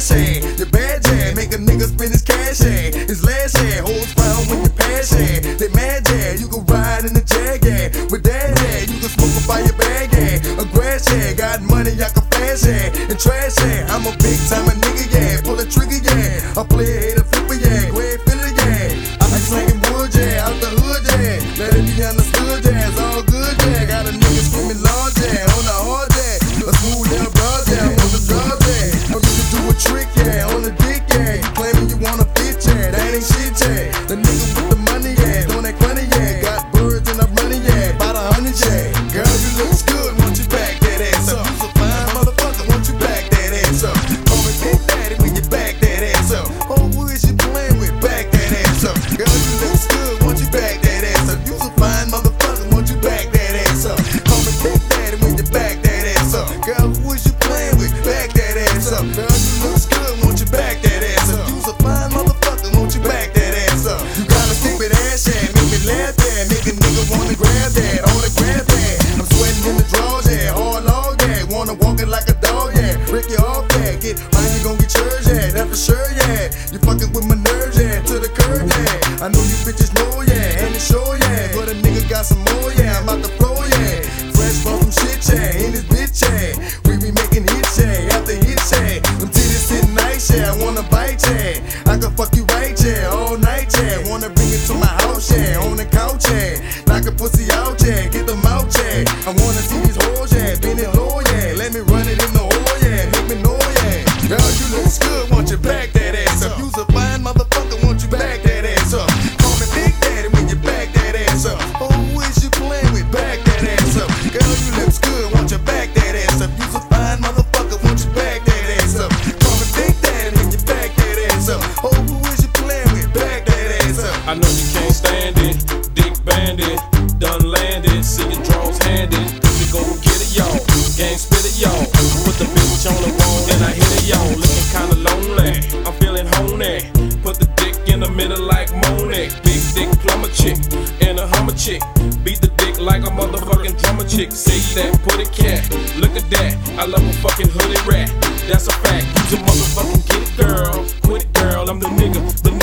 smash it. Your bad jam, make a nigga spend his cash at. His last year, hoes frown when you pass it. They mad yeah, you can ride in the Jag yeah. With that yeah, you can smoke up by your bag yeah. A grass yeah, got money I can flash yeah. And trash yeah, I'm a big time a nigga yeah. Pull a trigger yeah, I play a hater flipper yeah. Greg Filler yeah, I be slanging wood yeah. Out the hood yeah, let it be understood yeah. It's all good yeah, got a nigga screaming large yeah. On the hard yeah, a smooth little broad yeah. I'm on the drugs yeah, I'm used to do a trick yeah. On the dick yeah, you claiming you wanna fit yeah. That ain't shit yeah, the nigga with the money yeah. Don't act funny yeah, got birds and I'm running yeah. About 100 yeah, girl you looks good, want you back that ass up. You's a fine motherfucker, want you back that ass up. Call me Big Daddy when you back that ass up. Oh, who is you playing with? Back that ass up. Girl you looks good, want you back that ass up. You's a fine motherfucker, want you back that ass up. Call me Big Daddy when you back that ass up. Girl who is you playing with? Back that ass up. Girl you looks good, want you back that ass up. You's a fine motherfucker, want you back that ass up. You gotta stick with ass yeah, make me laugh yeah. Make a nigga wanna grab that, all the grab that. I'm sweating in the drawers yeah, hard log yeah. Wanna walk it like a dog yeah, break you off yeah. Get mine you gon' get yours yeah, that for sure yeah. You fucking with my nerves yeah, to the curb yeah. I know you bitches know yeah, and it's sure yeah. But a nigga got some more yeah, I'm out the floor yeah. Fresh from some shit yeah, in this bitch yeah. We be making hits yeah, after hits yeah. Them titties sitting nice yeah, I wanna bite yeah. I can fuck you right yeah, all night yeah. Wanna bring it to my house yeah, on the couch yeah. Knock a pussy out yeah, get them out yeah. I wanna see these hoes yeah, bend it low yeah. Let me run it in the hole yeah, make me know yeah. Girl you looks good, want you back that ass up. You's a fine motherfucker, want you back that ass up. Call me Big Daddy when you back that ass up. Oh, who is you playing with? Back that ass up. Girl you looks good, want you back that ass up. You's a fine motherfucker, want you back that ass up. Call me Big Daddy when you back that ass up. Oh, who is you playing with? Back that ass up. I know you can't stand it, dick bandit, done landed, see your draws handed. You go get it, y'all, gang spit it, y'all. Put the bitch on the wall and I hit it, y'all. Looking kinda lonely, I'm feeling honey. Put the dick in the middle like Monet. Big dick plumber chick and a Hummer chick. Beat the dick like a motherfucking drummer chick. Say that, put it cat, look at that. I love a fucking hoodie rat, that's a fact. You a motherfucking get it, girl. Quit it, girl. I'm the nigga,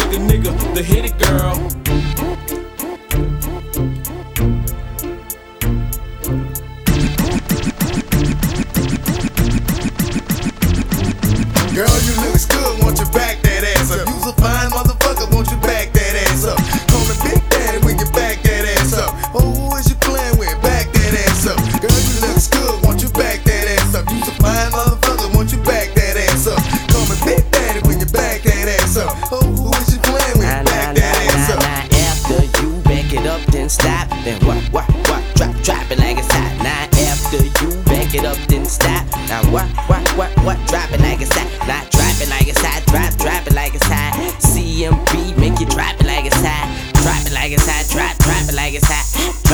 the hit it, girl. Girl, you looks good, want you back that ass up. You's a fine motherfucker, want you back that ass up. Call me Big Daddy when you back that ass up. Oh, who is you playing with? Back that ass up. Girl, you looks good, want you back that ass up. You's a fine motherfucker, want you back that ass up. Call me Big Daddy when you back that ass up. Oh, who is you playing with? Back that ass up. After you back it up, then stop. Then what, drop it like it's hot. Now after you back it up, then stop. Now what, drop it like it's hot. Not drop it like it's hot, drop it like it's hot. CMB make you drop it like it's hot. Drop it like it's hot, drop it like it's hot.